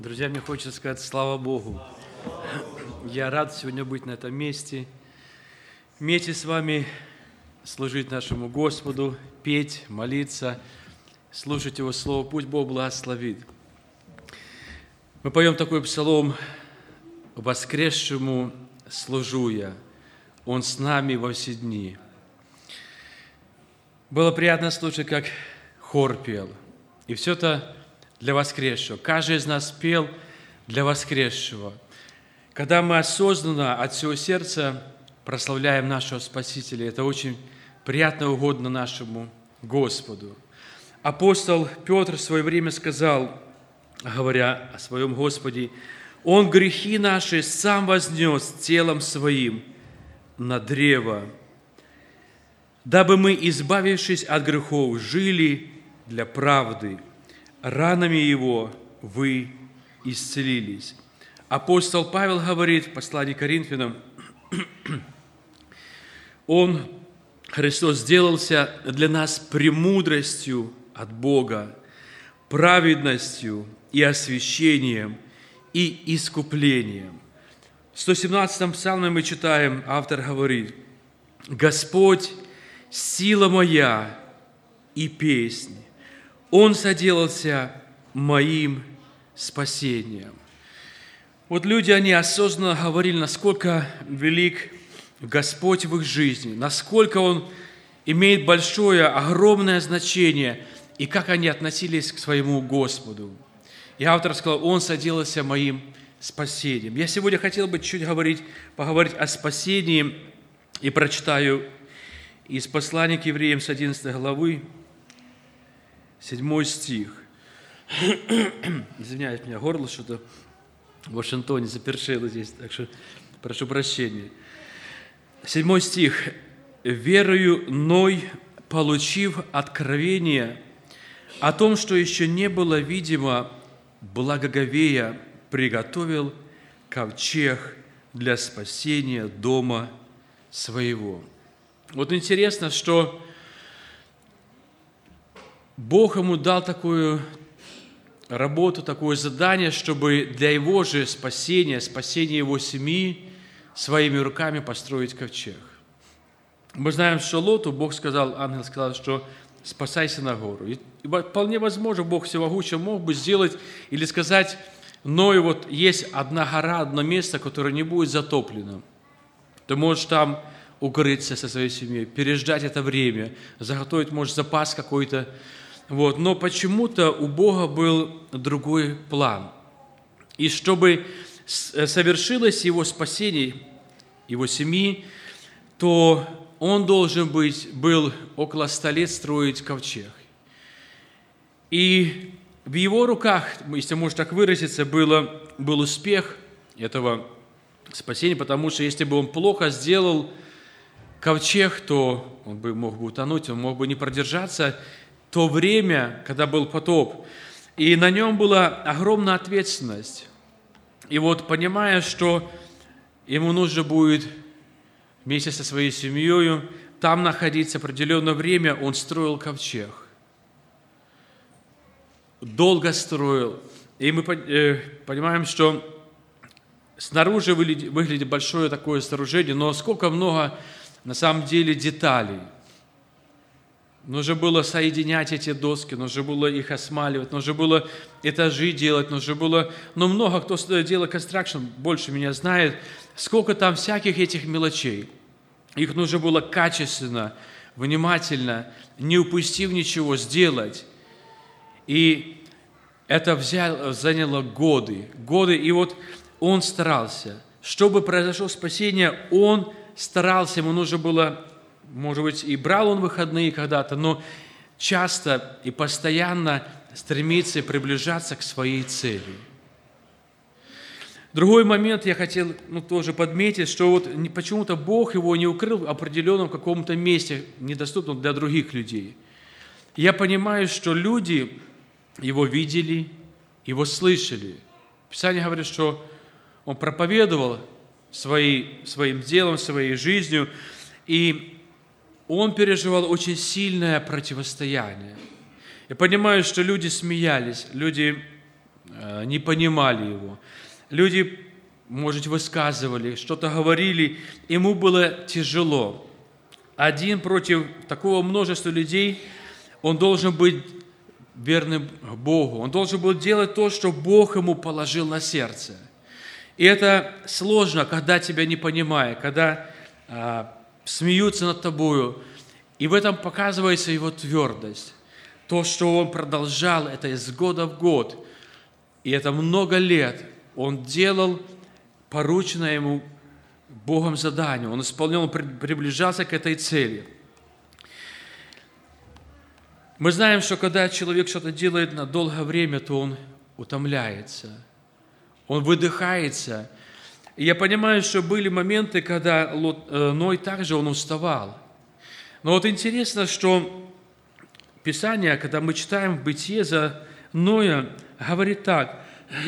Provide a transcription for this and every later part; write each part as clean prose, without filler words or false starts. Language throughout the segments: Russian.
Друзья, мне хочется сказать слава Богу. Я рад сегодня быть на этом месте, вместе с вами служить нашему Господу, петь, молиться, слушать Его Слово. Пусть Бог благословит. Мы поем такой псалом: «Воскресшему служу я, Он с нами во все дни». Было приятно слушать, как хор пел. И все это для воскресшего. Каждый из нас пел для воскресшего. Когда мы осознанно от всего сердца прославляем нашего Спасителя, это очень приятно и угодно нашему Господу. Апостол Петр в свое время сказал, говоря о своем Господе: «Он грехи наши сам вознес телом Своим на древо, дабы мы, избавившись от грехов, жили для правды. Ранами Его вы исцелились». Апостол Павел говорит в послании к Коринфянам: Христос сделался для нас премудростью от Бога, праведностью и освящением и искуплением. В 117-м псалме мы читаем, автор говорит: «Господь – сила моя и песнь, Он соделался моим спасением». Вот люди, они осознанно говорили, насколько велик Господь в их жизни, насколько Он имеет большое, огромное значение, и как они относились к своему Господу. И автор сказал: «Он соделался моим спасением». Я сегодня хотел бы чуть поговорить о спасении, и прочитаю из послания к евреям с 11 главы, 7 стих. Извиняюсь, у меня горло что-то в Вашингтоне запершило здесь, так что прошу прощения. 7 стих. «Верою Ной, получив откровение о том, что еще не было видимо, благоговея, приготовил ковчег для спасения дома своего». Вот интересно, что Бог ему дал такую работу, такое задание, чтобы для его же спасения его семьи, своими руками построить ковчег. Мы знаем, что Лоту Бог сказал, ангел сказал, что спасайся на гору. И вполне возможно, Бог всемогущий мог бы сделать или сказать: но вот есть одна гора, одно место, которое не будет затоплено. Ты можешь там укрыться со своей семьей, переждать это время, заготовить, может, запас какой-то. Вот. Но почему-то у Бога был другой план. И чтобы совершилось его спасение, его семьи, то он должен был около 100 лет строить ковчег. И в его руках, если можно так выразиться, был успех этого спасения, потому что если бы он плохо сделал ковчег, то он мог бы утонуть, он мог бы не продержаться то время, когда был потоп. И на нем была огромная ответственность. И вот, понимая, что ему нужно будет вместе со своей семьей там находиться определенное время, он строил ковчег. Долго строил. И мы понимаем, что снаружи выглядит большое такое сооружение, но сколько много на самом деле деталей. Нужно было соединять эти доски, нужно было их осмаливать, нужно было этажи делать, нужно было... Но много кто делает констракшн, больше меня знает, сколько там всяких этих мелочей. Их нужно было качественно, внимательно, не упустив ничего, сделать. И это заняло годы. И вот он старался. Чтобы произошло спасение, он старался, ему нужно было... Может быть, и брал он выходные когда-то, но часто и постоянно стремится приближаться к своей цели. Другой момент я хотел тоже подметить, что вот почему-то Бог его не укрыл в определенном каком-то месте, недоступном для других людей. Я понимаю, что люди его видели, его слышали. Писание говорит, что он проповедовал своим делом, своей жизнью, и он переживал очень сильное противостояние. Я понимаю, что люди смеялись, люди не понимали его. Люди, может, высказывали, что-то говорили, ему было тяжело. Один против такого множества людей, он должен быть верным Богу. Он должен был делать то, что Бог ему положил на сердце. И это сложно, когда тебя не понимают, когда смеются над тобою. И в этом показывается его твердость. То, что он продолжал, это из года в год. И это много лет он делал порученное ему Богом задание. Он исполнял, он приближался к этой цели. Мы знаем, что когда человек что-то делает на долгое время, то он утомляется, он выдыхается. И я понимаю, что были моменты, когда Ной также он уставал. Но вот интересно, что Писание, когда мы читаем Бытие за Ноя, говорит так: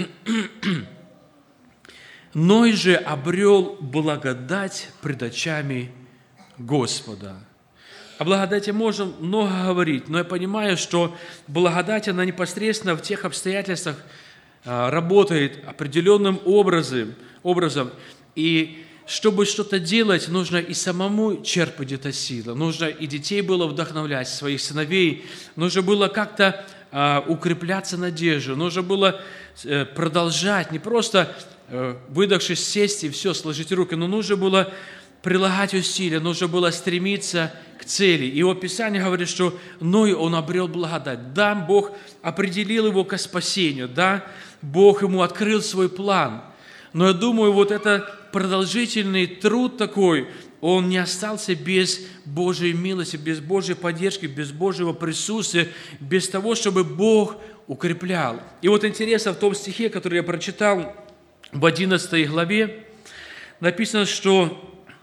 «Ной же обрел благодать пред очами Господа». О благодати можно много говорить, но я понимаю, что благодать, она непосредственно в тех обстоятельствах работает определенным образом. И чтобы что-то делать, нужно и самому черпать это силы. Нужно и детей было вдохновлять, своих сыновей. Нужно было как-то укрепляться надеждой. Нужно было продолжать, не просто выдохшись, сесть и все, сложить руки, но нужно было прилагать усилия, нужно было стремиться к цели. И вот Писание говорит, что Ной, он обрел благодать. Да, Бог определил его к спасению, да, Бог ему открыл свой план. Но я думаю, вот этот продолжительный труд такой, он не остался без Божьей милости, без Божьей поддержки, без Божьего присутствия, без того, чтобы Бог укреплял. И вот интересно, в том стихе, который я прочитал в 11 главе, написано, что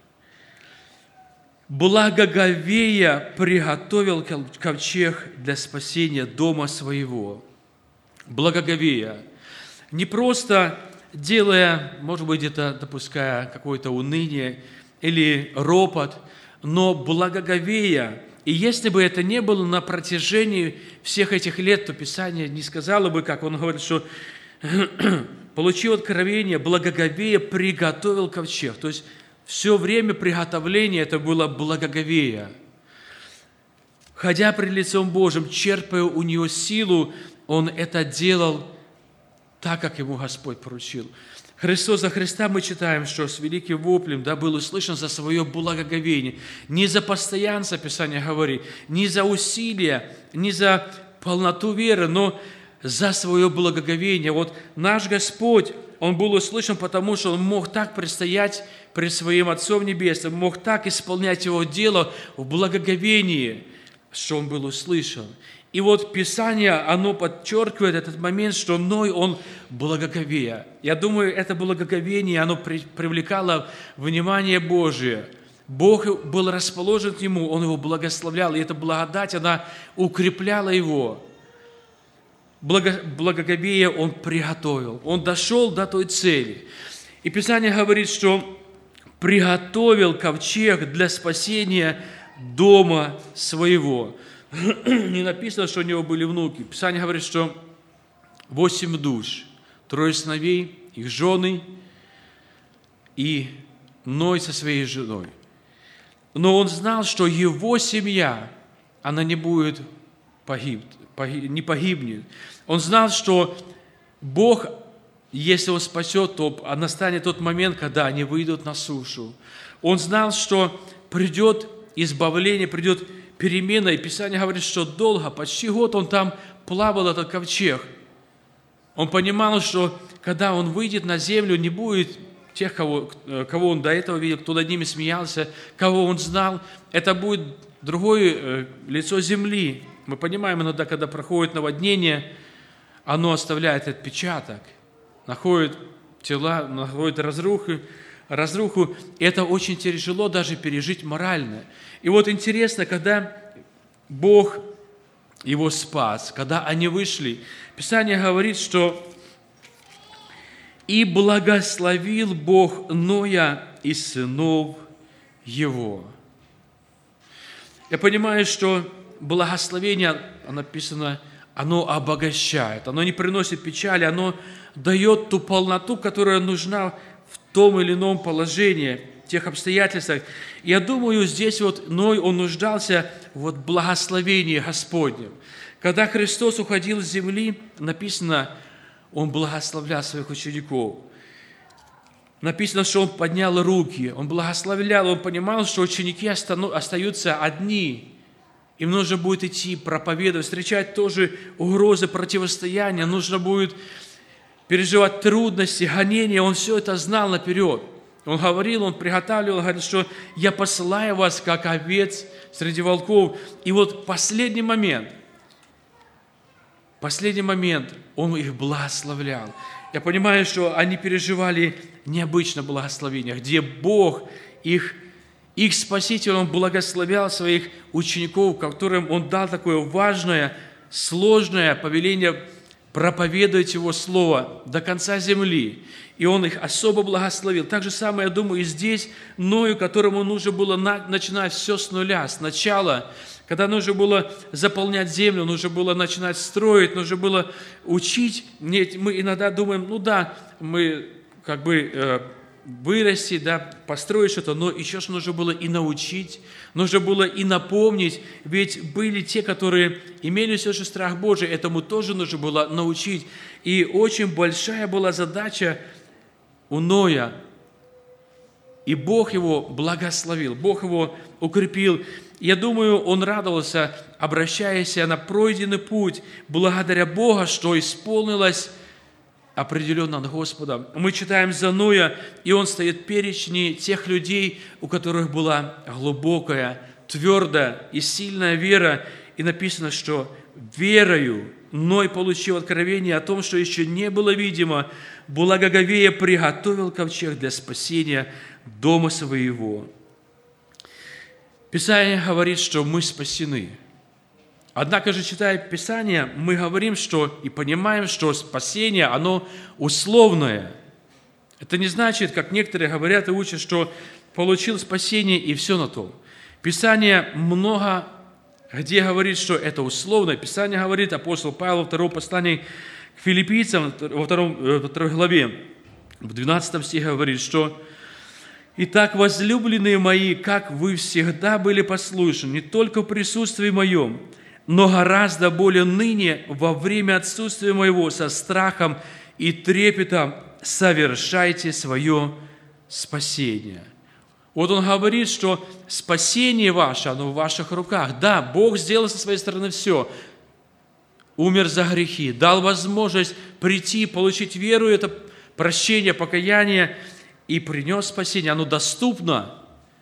«Благоговея приготовил ковчег для спасения дома своего». Благоговея. Не просто делая, может быть, где-то допуская какое-то уныние или ропот, но благоговея. И если бы это не было на протяжении всех этих лет, то Писание не сказало бы, как он говорит, что получил откровение, благоговея приготовил ковчег. То есть все время приготовления это было благоговея. Ходя пред лицом Божьим, черпая у него силу, он это делал так, как ему Господь поручил. Христос за Христа мы читаем, что с великим воплем был услышан за свое благоговение. Не за постоянство, Писание говорит, не за усилия, не за полноту веры, но за свое благоговение. Вот наш Господь, Он был услышан, потому что Он мог так предстоять пред Своим Отцом Небесным, мог так исполнять Его дело в благоговении, что Он был услышан. И вот Писание, оно подчеркивает этот момент, что Ной, он благоговея. Я думаю, это благоговение, оно привлекало внимание Божие. Бог был расположен к нему, Он его благословлял, и эта благодать, она укрепляла его. Благоговея он приготовил, он дошел до той цели. И Писание говорит, что приготовил ковчег для спасения дома своего. Не написано, что у него были внуки. Писание говорит, что 8 душ, 3 сыновей, их жены и Ной со своей женой. Но он знал, что его семья, она не будет не погибнет. Он знал, что Бог, если Он спасет, то настанет тот момент, когда они выйдут на сушу. Он знал, что придет избавление, придет перемена. И Писание говорит, что долго, почти год он там плавал, этот ковчег. Он понимал, что когда он выйдет на землю, не будет тех, кого он до этого видел, кто над ними смеялся, кого он знал. Это будет другое лицо земли. Мы понимаем иногда, когда проходит наводнение, оно оставляет отпечаток, находит тела, находит разруху. И это очень тяжело даже пережить морально. И вот интересно, когда Бог его спас, когда они вышли, Писание говорит, что «И благословил Бог Ноя и сынов его». Я понимаю, что благословение, написано, оно обогащает, оно не приносит печали, оно дает ту полноту, которая нужна в том или ином положении, в тех обстоятельствах. Я думаю, здесь вот Ной, он нуждался в благословении Господнем. Когда Христос уходил с земли, написано, Он благословлял своих учеников. Написано, что Он поднял руки, Он благословлял, Он понимал, что ученики остаются одни. Им нужно будет идти, проповедовать, встречать тоже угрозы, противостояния, нужно будет переживать трудности, гонения. Он все это знал наперед. Он говорил, Он приготавливал, говорит, что «Я посылаю вас, как овец среди волков». И вот последний момент, Он их благословлял. Я понимаю, что они переживали необычное благословение, где Бог, их Спаситель, Он благословлял своих учеников, которым Он дал такое важное, сложное повеление проповедовать Его Слово до конца земли. И Он их особо благословил. Так же самое, я думаю, и здесь Ною, которому нужно было начинать все с нуля, сначала, когда нужно было заполнять землю, нужно было начинать строить, нужно было учить. Мы иногда думаем, мы вырасти, построить что-то, но еще же нужно было и научить, нужно было и напомнить, ведь были те, которые имели все же страх Божий, этому тоже нужно было научить. И очень большая была задача у Ноя, и Бог его благословил, Бог его укрепил. Я думаю, он радовался, обращаясь на пройденный путь, благодаря Богу, что исполнилось определенно от Господа. Мы читаем за Ноя, и он стоит в перечне тех людей, у которых была глубокая, твердая и сильная вера. И написано, что верою Ной получил откровение о том, что еще не было видимо, благоговея приготовил ковчег для спасения дома своего. Писание говорит, что мы спасены. Однако же, читая Писание, мы говорим, что и понимаем, что спасение, оно условное. Это не значит, как некоторые говорят и учат, что получил спасение и все на том. Писание много где говорит, что это условное. Писание говорит, апостол Павел во втором послании к филиппийцам, во второй главе, в 12 стихе говорит, что «Итак, возлюбленные мои, как вы всегда были послушны, не только в присутствии моем, но гораздо более ныне, во время отсутствия моего, со страхом и трепетом совершайте свое спасение». Вот он говорит, что спасение ваше, оно в ваших руках. Да, Бог сделал со своей стороны все. Умер за грехи, дал возможность прийти, получить веру, это прощение, покаяние, и принес спасение. Оно доступно.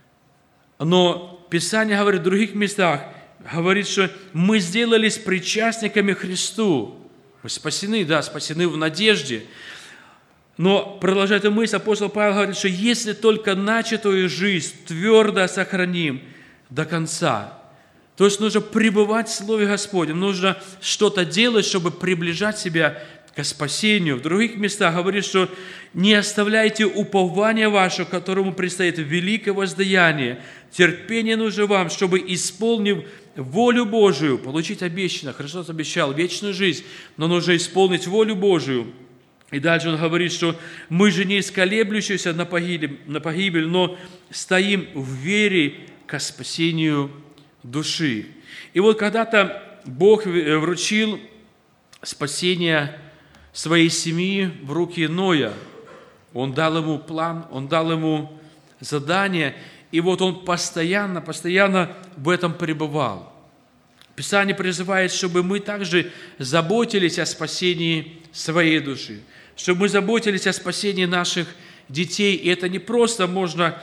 Но Писание говорит в других местах, говорит, что мы сделались причастниками Христу. Мы спасены, да, спасены в надежде. Но, продолжает мысль, апостол Павел говорит, что если только начатую жизнь твердо сохраним до конца, то есть нужно пребывать в Слове Господнем, нужно что-то делать, чтобы приближать себя к спасению. В других местах говорит, что не оставляйте упования вашего, которому предстоит великое воздаяние. Терпение нужно вам, чтобы, исполнив волю Божию, получить обещанное. Христос обещал вечную жизнь, но нужно исполнить волю Божию. И дальше он говорит, что мы же не исколеблющиеся на погибель, но стоим в вере ко спасению души. И вот когда-то Бог вручил спасение своей семьи в руки Ноя. Он дал ему план, он дал ему задание, и вот он постоянно в этом пребывал. Писание призывает, чтобы мы также заботились о спасении своей души, чтобы мы заботились о спасении наших детей. И это не просто можно,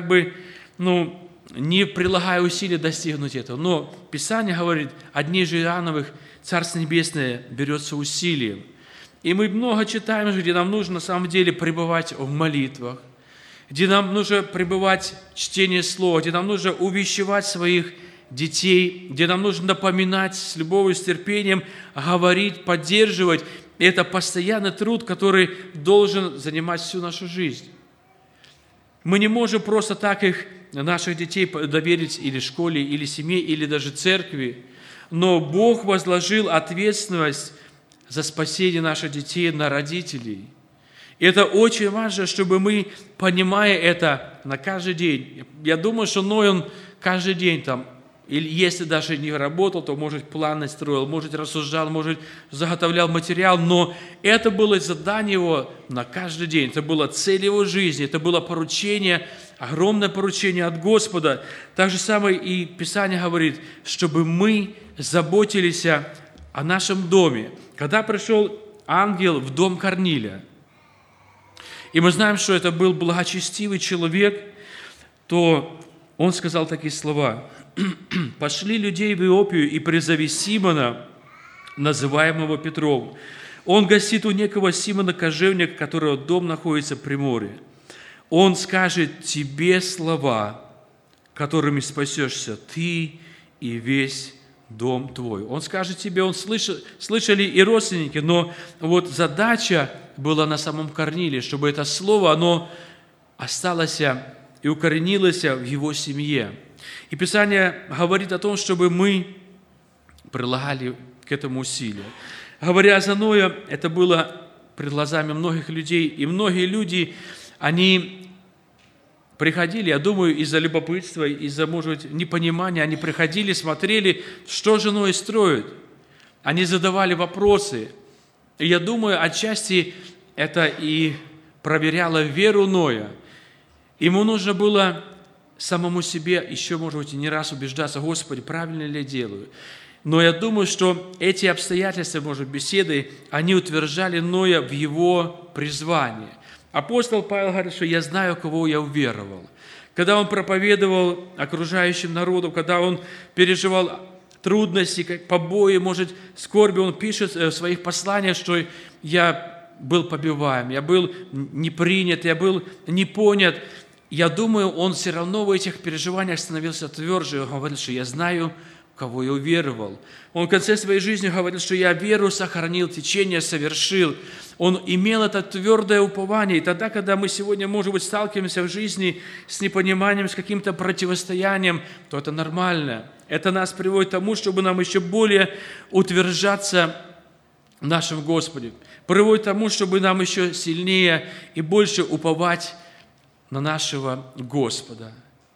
не прилагая усилий достигнуть этого. Но Писание говорит, от дней же Иоанновых Царство Небесное берется усилием. И мы много читаем, где нам нужно на самом деле пребывать в молитвах, где нам нужно пребывать в чтении Слова, где нам нужно увещевать своих детей, где нам нужно напоминать с любовью, с терпением, говорить, поддерживать. И это постоянный труд, который должен занимать всю нашу жизнь. Мы не можем просто так наших детей доверить или школе, или семье, или даже церкви. Но Бог возложил ответственность за спасение наших детей на родителей. И это очень важно, чтобы мы, понимая это на каждый день, я думаю, что Ной, он каждый день там, или если даже не работал, то, может, планы строил, может, рассуждал, может, заготовлял материал, но это было задание его на каждый день, это была цель его жизни, это было поручение, огромное поручение от Господа. Так же самое и Писание говорит, чтобы мы заботились о нашем доме. Когда пришел ангел в дом Корнилия, и мы знаем, что это был благочестивый человек, то он сказал такие слова: «Пошли людей в Иопию и призови Симона, называемого Петром. Он гостит у некого Симона кожевника, которого дом находится при море. Он скажет тебе слова, которыми спасешься ты и весь дом твой». Он скажет тебе, он слышали и родственники, но вот задача была на самом Корнилии, чтобы это слово, оно осталось и укоренилось в его семье. И Писание говорит о том, чтобы мы прилагали к этому усилия. Говоря за Ноя, это было пред глазами многих людей, и многие люди, они приходили, я думаю, из-за любопытства, из-за, может быть, непонимания, они приходили, смотрели, что же Ной строит. Они задавали вопросы. И я думаю, отчасти это и проверяло веру Ноя. Ему нужно было самому себе еще, может быть, и не раз убеждаться: Господи, правильно ли я делаю? Но я думаю, что эти обстоятельства, может, беседы, они утверждали Ноя в его призвании. Апостол Павел говорит, что я знаю, кого я уверовал. Когда он проповедовал окружающим народу, когда он переживал трудности, побои, может, скорби, он пишет в своих посланиях, что я был побиваем, я был не принят, я был не понят. Я думаю, он все равно в этих переживаниях становился тверже. Он говорит, что я знаю, кого я уверовал. Он в конце своей жизни говорил, что я веру сохранил, течение совершил. Он имел это твердое упование. И тогда, когда мы сегодня, может быть, сталкиваемся в жизни с непониманием, с каким-то противостоянием, то это нормально. Это нас приводит к тому, чтобы нам еще более утверждаться в нашем Господе. Приводит к тому, чтобы нам еще сильнее и больше уповать на нашего Господа.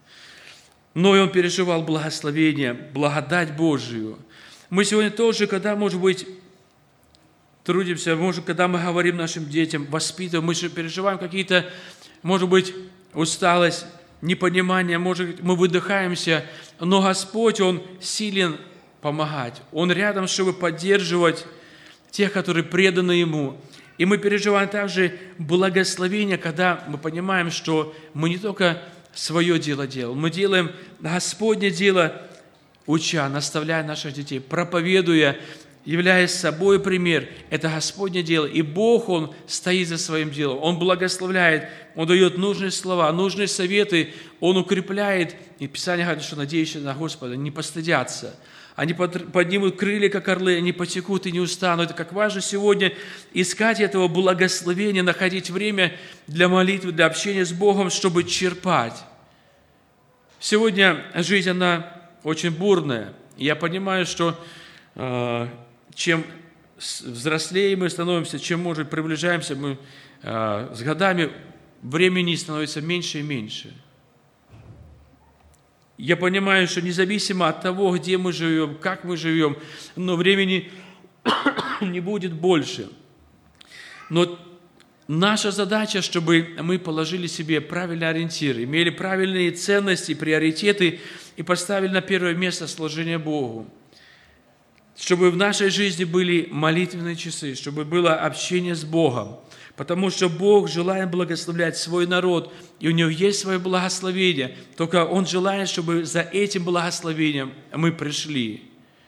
Но и он переживал благословение, благодать Божию. Мы сегодня тоже, когда, может быть, трудимся, может, когда мы говорим нашим детям, воспитываем, мы же переживаем какие-то, может быть, усталость, непонимание, может, мы выдыхаемся, но Господь, Он силен помогать. Он рядом, чтобы поддерживать тех, которые преданы Ему. И мы переживаем также благословение, когда мы понимаем, что мы не только свое дело делаем, мы делаем Господне дело, уча, наставляя наших детей, проповедуя, являясь собой пример. Это Господне дело. И Бог, Он стоит за своим делом. Он благословляет, Он дает нужные слова, нужные советы, Он укрепляет. И Писание говорит, что надеющиеся на Господа не постыдятся. Они поднимут крылья, как орлы, они потекут и не устанут. Это как важно сегодня искать этого благословения, находить время для молитвы, для общения с Богом, чтобы черпать. Сегодня жизнь, она очень бурная. Я понимаю, что чем взрослее мы становимся, чем, может, приближаемся мы с годами, времени становится меньше и меньше. Я понимаю, что независимо от того, где мы живем, как мы живем, но времени не будет больше. Но наша задача, чтобы мы положили себе правильный ориентир, имели правильные ценности, приоритеты и поставили на первое место служение Богу. Чтобы в нашей жизни были молитвенные часы, чтобы было общение с Богом. Потому что Бог желает благословлять свой народ, и у Него есть свое благословение. Только Он желает, чтобы за этим благословением мы пришли.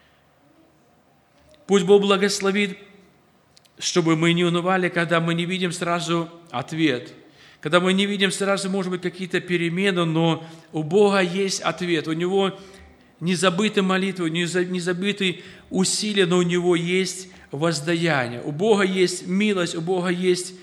Пусть Бог благословит, чтобы мы не унывали, когда мы не видим сразу ответ. Когда мы не видим сразу, может быть, какие-то перемены, но у Бога есть ответ. У Него не забыты молитвы, не забыты усилия, но у Него есть воздаяние. У Бога есть милость, у Бога есть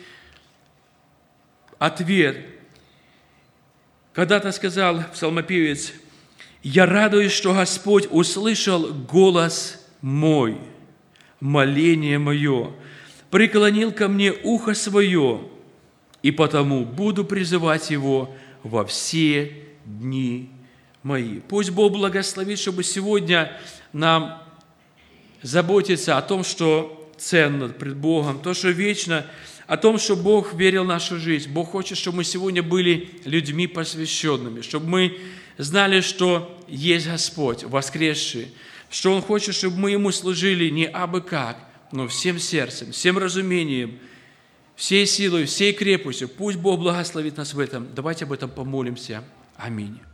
ответ. Когда-то сказал псалмопевец: Я радуюсь, что Господь услышал голос мой, моление мое, преклонил ко мне ухо свое, и потому буду призывать Его во все дни мои». Пусть Бог благословит, чтобы сегодня нам заботиться о том, что ценно пред Богом, то, что вечно, о том, что Бог верил в нашу жизнь. Бог хочет, чтобы мы сегодня были людьми посвященными, чтобы мы знали, что есть Господь воскресший, что Он хочет, чтобы мы Ему служили не абы как, но всем сердцем, всем разумением, всей силой, всей крепостью. Пусть Бог благословит нас в этом. Давайте об этом помолимся. Аминь.